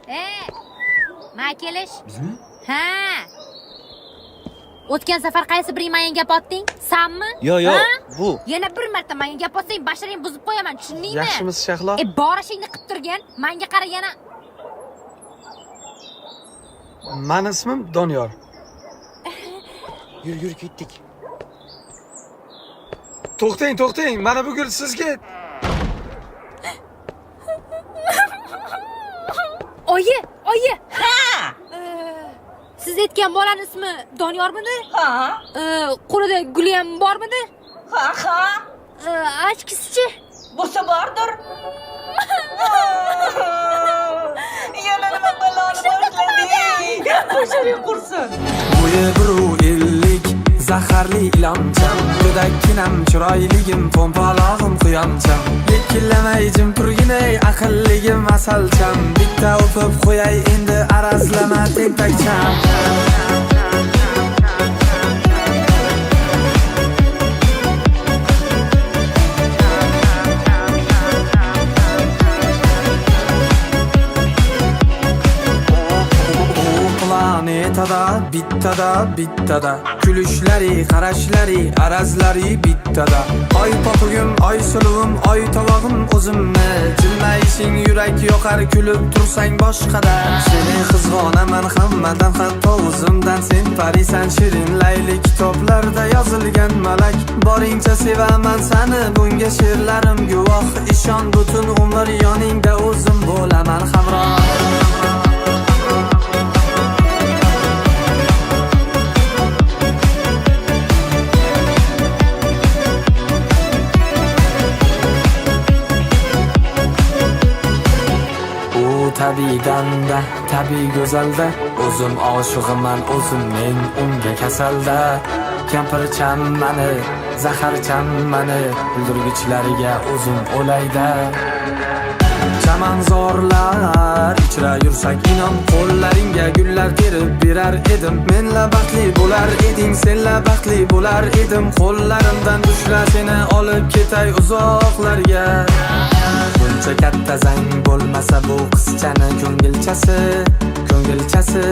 Ma kelish. Bizmi? Ha. O'tgan safar qaysi biring menga gap otding? Sanmi? Yo'q, bu. Yana bir marta menga gap otsang, basharing buzib qo'yaman, tushundingmi? Yaxshimisiz Shahlo? Borishingni qilib turgan, menga qara yana. Mani ismim Doniyor. Yur, ketdik. To'xtang, mana bu gul sizga. Oyi. Ha! Siz aytgan bolaning ismi Doniyormidi? Ha! Qo'lida guli ham bormidi? Ha! Achkisichi? Bo'lsa bordir. Yana nima baloni boshladi? Qo'sharing qursin. Bo'yi 150 zaharli iloncham, go'dakkinam chiroyligim, pompalog'im quyoncham. Lekillamay jim turginay, aqlligim asalcham. Bitta o'pib qo'yay endi arazlama tentakcham. bittada Gülüşleri, qarashlari, arazlari bittada Oy popugim, oy suluvim, oy tovog'im o'zimni Jilmayishing yurak yoqar, kulib tursang boshqada Seni qizg'onaman hammadan, hatto o'zimdan Sen parisan shirin layli, kitoblarda yozilgan malak Boringcha sevaman sani, bunga she'rlarim guvoh Ishon butun umr yoningda o'zim bo'laman hamroh Tabiydanda, tabiiy go'zalda O'zim oshiqman, o'zim men unga kasalda Kampircham mani, zaharcham mani Bildirgichlariga o'zim o'layda Chamanzorlar ichra yursak inom Qo'llaringga gullar terib berar edim Menla baxtli bo'lar eding, senla baxtli bo'lar edim Qo'llarimdan tushla seni olib ketay uzoqlarga Buncha katta zang bo'lmasa bu qizchani ko'ngilchasi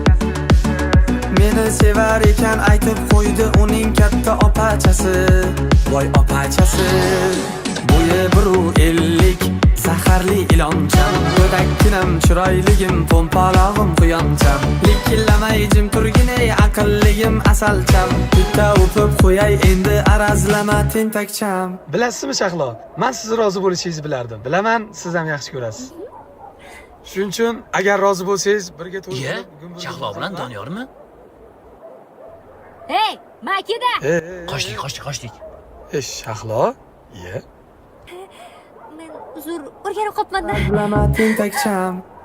Meni sevar ekan aytib qo'ydi uning katta opachasi Voy opachasi Bo'yi 150 zaharli iloncham Go'dakkinam chiroyligim, pompalog'im quyoncham Likillamay jim turginay, aqlligim asalcham Bitta o'pib qo'yay endi arazlama tentakcham Bilasizmi Shahlo? Men siz rozi bo'lishingizni bilardim. Bilaman, siz ham yaxshi ko'rasiz. Shuning uchun agar rozi bo'lsangiz birga to'y qilib Shahlo bilan Doniyormi? Hey, makida. Qochdik. Shahlo? Men uzr o'rganib qolibman-da. Arazlama tentakcham